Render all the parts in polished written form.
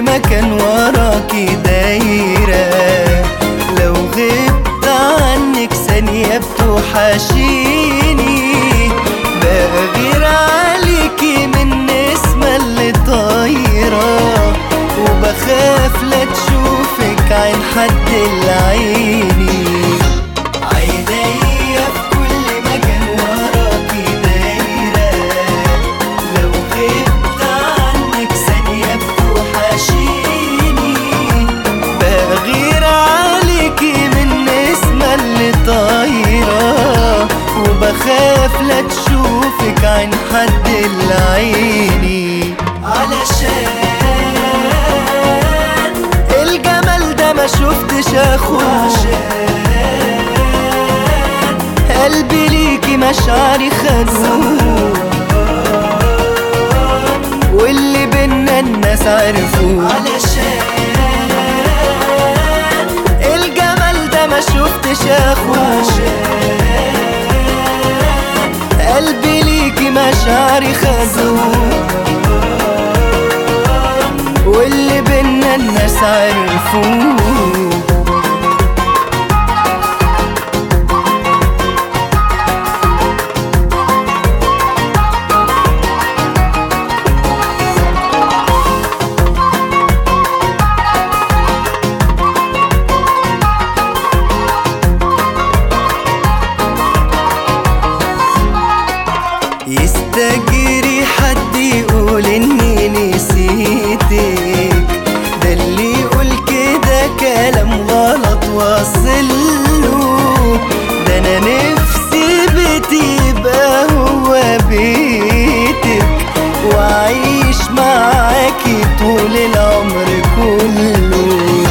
مكان وراكي دايرة، لو غبت عنك ثانية بتوحشيني، بغير عليكي من نسمة اللي طايرة، وبخاف لا تشوفك عين حد العيني. عينيا في كل مكان وراكي دايرة، لو غبت عنك ثانية بتوحشيني، بغير عليكي من نسمة اللي طايرة، وبخاف لا تشوفك عين حد العيني. علشان الجمال ده ما شفتش اخوه، قلبي ليكي مشاعري خدوه، واللي بينا الناس عرفوه. علشان الجمال ده ما شفتش اخوه، قلبي ليكي مشاعري خدوه، واللي بينا الناس عرفوه. يستجري حد يقول اني نسيتك، ده اللي يقول كده كلام غلط واصله، ده انا نفسي بيتي يبقى هو بيتك، وعيش معاكي طول العمر كله.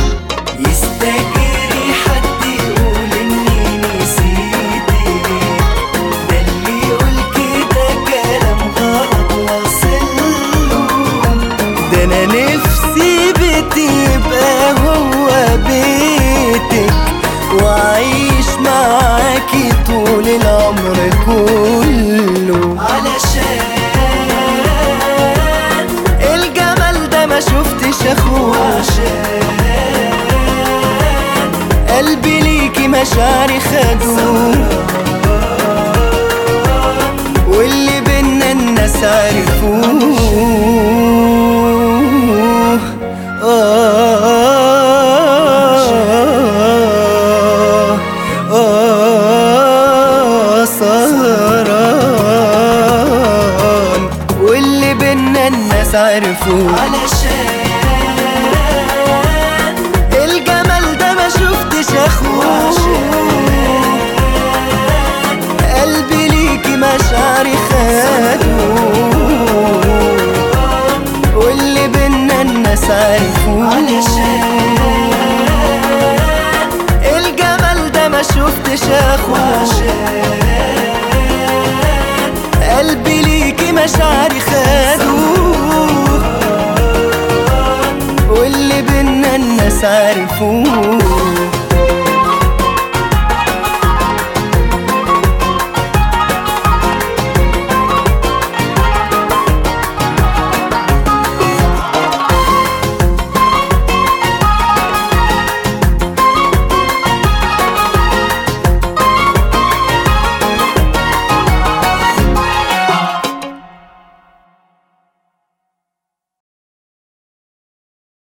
يستجري حد يقول اني نسيتك، ده اللي يقول كده كلام غلط واصله، ده انا نفسي بيتي يبقى هو بيتك، وعيش معاكي طول العمر كله. علشان الجمال ده ما شفتش اخوه، قلبي ليكي مشاعري خدوه، واللي بينا الناس عرفوه. سهران واللي بينا الناس عرفوه. علشان الجمال ده ما شفتش اخوه، قلبي ليكي مشاعري خدوه، واللي بينا الناس عرفوه. علشان الجمال ده ما شفتش اخوه، قلبي ليكي مشاعري خدوه، واللي بينا الناس عرفوه.